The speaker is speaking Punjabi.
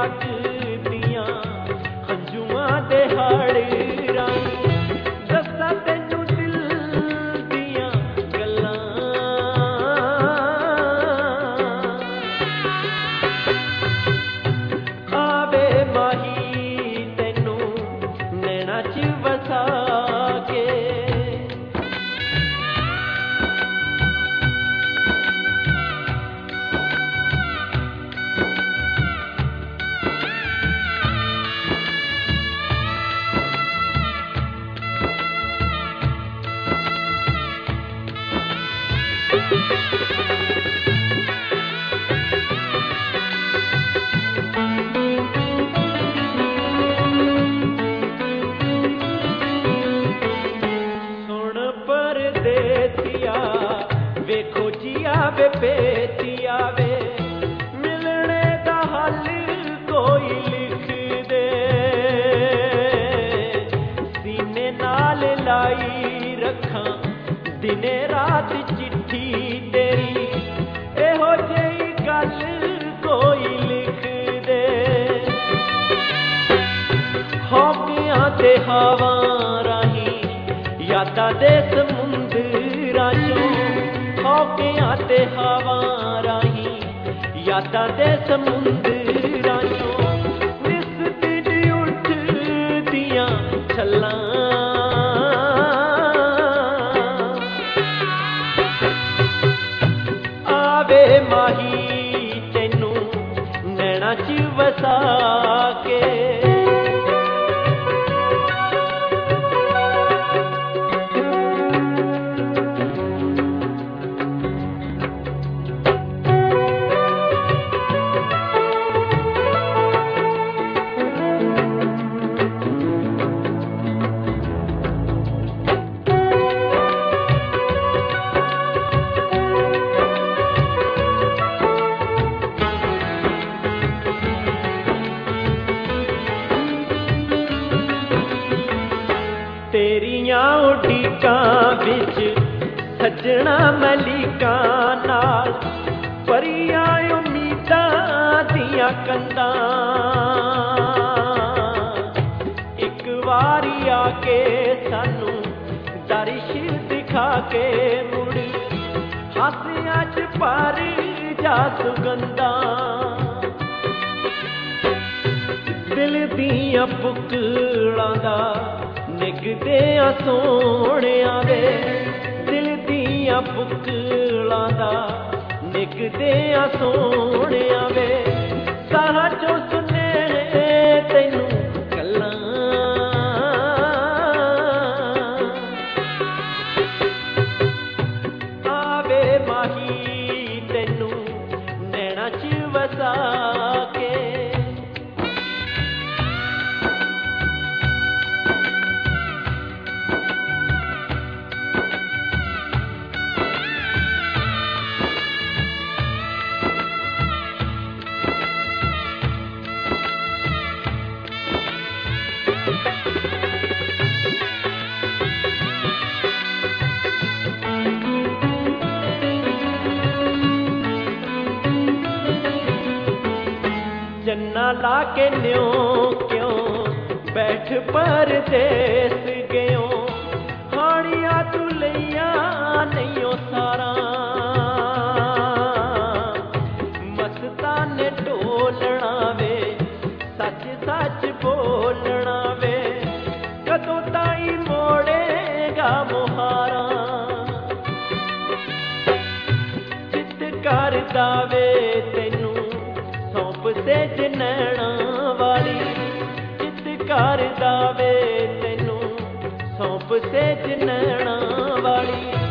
ਵਗਦੀਆਂ ਹੰਝੂਆਂ ਦੇ ਹਾੜ ਰਾਹੀਂ ਦੱਸਾਂ ਤੈਨੂੰ ਦਿਲ ਦੀਆਂ ਗੱਲਾਂ। ਆਵੇ ਮਾਹੀ ਤੈਨੂੰ ਨੈਣਾ ਚ ਵਸਾ ਕੇ। ਵੇਖੋ ਜੀਆ ਵੇ ਪੇਤੀਆ ਵੇ ਮਿਲਣੇ ਦਾ ਹੱਲ ਕੋਈ ਲਿਖ ਦੇ। ਸੀਨੇ ਨਾਲ ਲਾਈ ਰੱਖਾਂ ਦਿਨੇ ਰਾਤ ਚਿੱਠੀ ਤੇਰੀ ਇਹੋ ਜਿਹੀ ਗੱਲ ਕੋਈ ਲਿਖ ਦੇ। ਹੌਕਿਆਂ ਤੇ ਹਵਾ ਰਾਹੀਂ ਯਾਦਾਂ ਦੇ ਸਮੁੰਦਰਾਂ ਚੋਂ ਹੌਕਿਆਂ ਤੇ ਹਵਾ ਰਾਹੀਂ ਯਾਦਾਂ ਦੇ ਸਮੁੰਦਰਾਂ ਚੋਂ ਨਿਸ ਦਿਨ ਉੱਠਦੀਆਂ ਛੱਲਾਂ। ਆਵੇ ਮਾਹੀ ਤੈਨੂੰ ਨੈਣਾ ਚ ਵਸਾ ਕੇ। ਤੇਰੀਆਂ ਉਡੀਕਾਂ ਵਿੱਚ ਸੱਜਣਾ ਮਲੀਕਾਂ ਨਾਲ ਭਰੀਆਂ ਉਮੀਦਾਂ ਦੀਆਂ ਕੰਧਾਂ। ਇੱਕ ਵਾਰੀ ਆ ਕੇ ਸਾਨੂੰ ਦਰਿਸ਼ ਦਿਖਾ ਕੇ ਮੁੜ ਹਾਸਿਆਂ ਚ ਭਰ ਜਾ ਸੁਗੰਧਾਂ। ਦਿਲ ਦੀਆਂ ਬੁੱਕਲਾਂ ਦਾ ਨਿੱਘਦਿਆਂ ਸੋਹਣਿਆਂ ਵੇ ਦਿਲ ਦੀਆਂ ਬੁੱਕਲਾਂ ਦਾ ਨਿੱਘਦਿਆਂ ਸੋਹਣਿਆਂ ਵੇ ਸਾਹਾਂ ਚੋਂ ਸੁਨੇਹੇ ਤੈਨੂੰ ਗੱਲਾਂ। ਆਵੇ ਮਾਹੀ ਤੈਨੂੰ ਨੈਣਾ ਚ ਵਸਾ ਕੇ। ਚੰਨਾ ਲਾ ਕੇ ਨਿਉ ਕਿਉਂ ਬੈਠ ਪਰਦੇਸ ਗਿਓ ਹਾਣੀਆਂ ਤੂੰ ਲਈਆਂ ਨਹੀਂਓ ਸਾਰਾ। ਮਸਤਾਂ ਨੇ ਢੋਲਣਾ ਵੇ ਸੱਚ ਸੱਚ ਬੋਲਣਾ ਵੇ ਕਦੋਂ ਤਾਈਂ ਮੋੜੇਗਾ ਮੁਹਾਰਾ। ਚਿੱਤ ਕਰਦਾ ਵੇ ਤੈਨੂੰ ਸੌਂਪ ਸੇਜ ਨੈਣਾ ਵਾਲੀ ਚਿੱਤ ਕਰਦਾ ਵੇ ਤੈਨੂੰ ਸੌਂਪ ਸੇਜ ਨੈਣਾ ਵਾਲੀ।